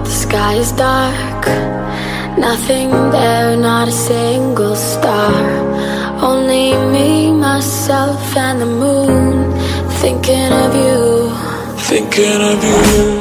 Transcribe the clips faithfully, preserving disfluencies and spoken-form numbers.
but the sky is dark. Nothing there, not a single star. Only me, myself and the moon. Thinking of you, thinking of you.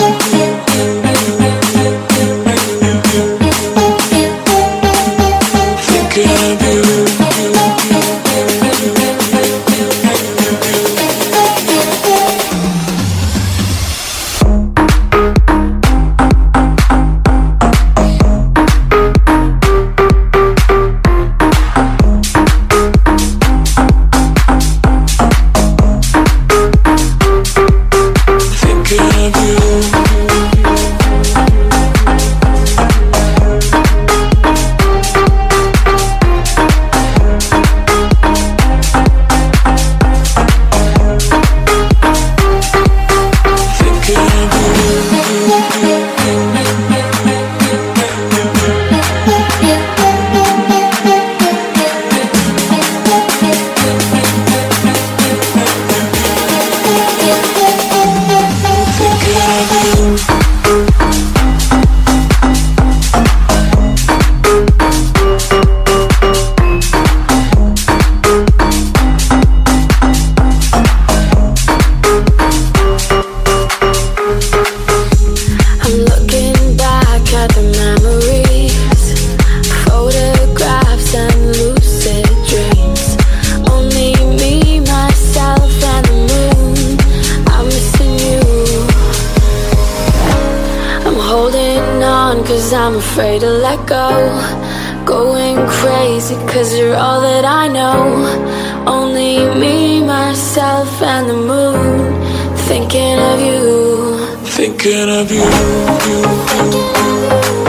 I'm afraid to let go. Going crazy cause you're all that I know. Only me, myself and the moon. Thinking of you, thinking of you, you,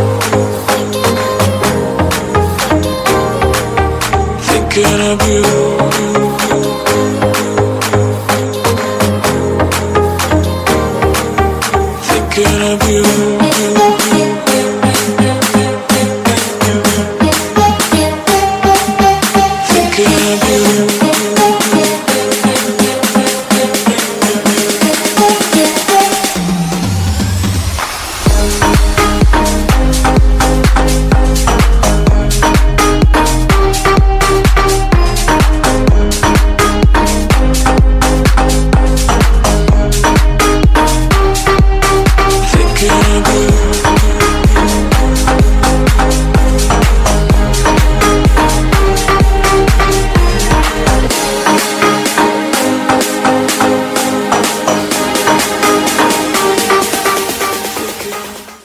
you. Thinking of you.